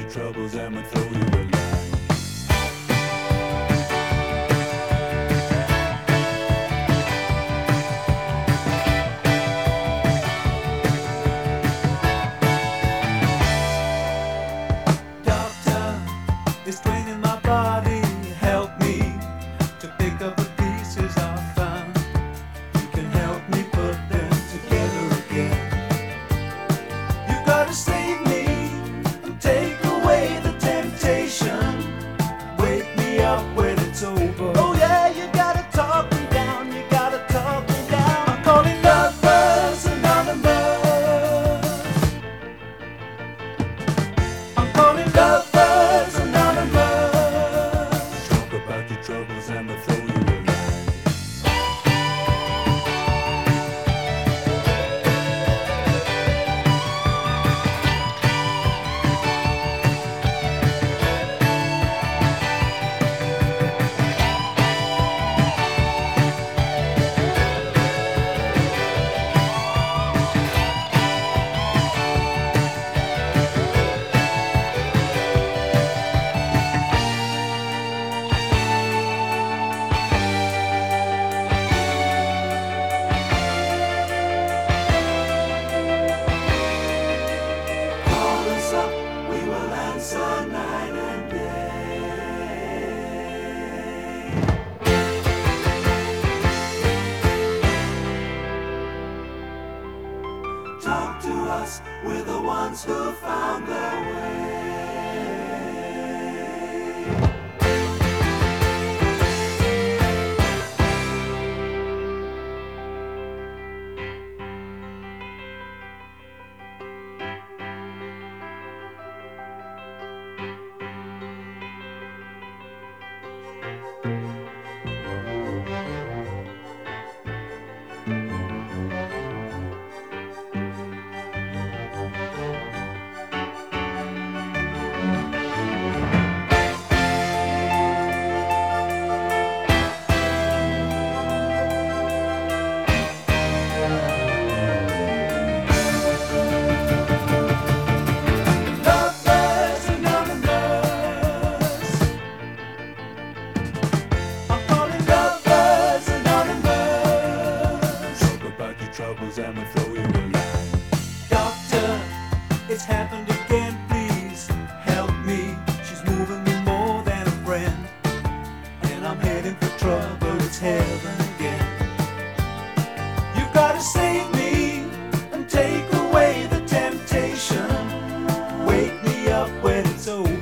your troubles and we'll throw you a line. Doctor, it's draining my body. Help me to pick up the pieces I found. You can help me put them together again. You gotta save me and take away the temptation. Wake me up when it's over. Oh yeah, you gotta talk me down. You gotta talk me down. I'm calling Lovers Anonymous. I'm calling Lovers Anonymous. Talk about your troubles and we'll throw you a line. Call us up, we will answer night and day. Talk to us, we're the ones who found their way. Lovers Anonymous. I'm calling Lovers Anonymous. Talk about your troubles and we'll throw you a line. Doctor, it's happened again. Please help me. She's moving me more than a friend, and I'm heading for trouble. It's heaven again. You gotta save me and take away the temptation. Wake me up when it's over.